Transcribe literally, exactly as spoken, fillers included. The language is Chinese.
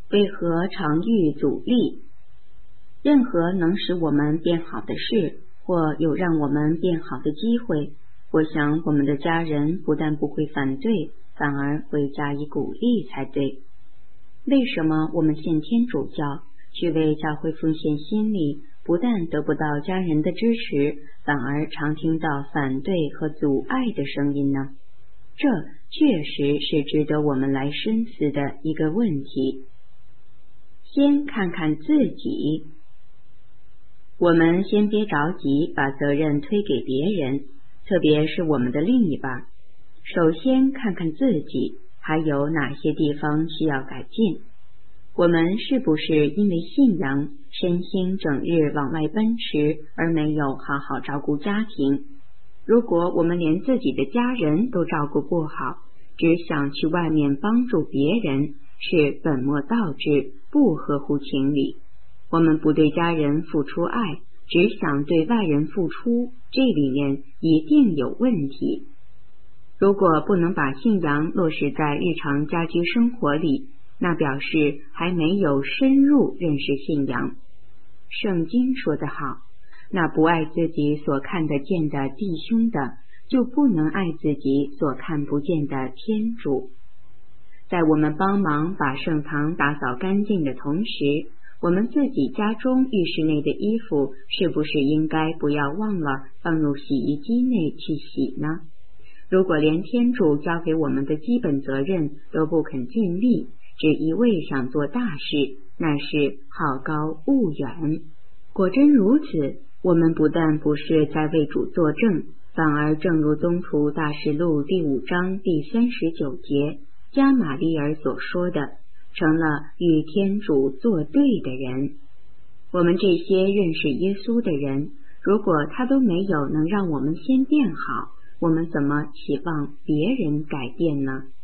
为何常遇阻力？任何能使我们变好的事，或有让我们变好的机会，我想我们的家人不但不会反对，反而会加以鼓励才对。为什么我们信天主教，去为教会奉献心力，不但得不到家人的支持，反而常听到反对和阻碍的声音呢？这确实是值得我们来深思的一个问题。先看看自己，我们先别着急把责任推给别人，特别是我们的另一半。首先看看自己还有哪些地方需要改进。我们是不是因为信仰，身心整日往外奔驰，而没有好好照顾家庭？如果我们连自己的家人都照顾不好，只想去外面帮助别人，是本末倒置，不合乎情理。我们不对家人付出爱，只想对外人付出，这里面一定有问题。如果不能把信仰落实在日常家居生活里，那表示还没有深入认识信仰。圣经说得好，那不爱自己所看得见的弟兄的，就不能爱自己所看不见的天主。在我们帮忙把圣堂打扫干净的同时，我们自己家中浴室内的衣服是不是应该不要忘了放入洗衣机内去洗呢？如果连天主交给我们的基本责任都不肯尽力，只一味想做大事，那是好高骛远。果真如此，我们不但不是在为主作证，反而正如宗徒大事录第五章第三十九节加玛利尔所说的，成了与天主作对的人。我们这些认识耶稣的人，如果他都没有能让我们先变好，我们怎么期望别人改变呢？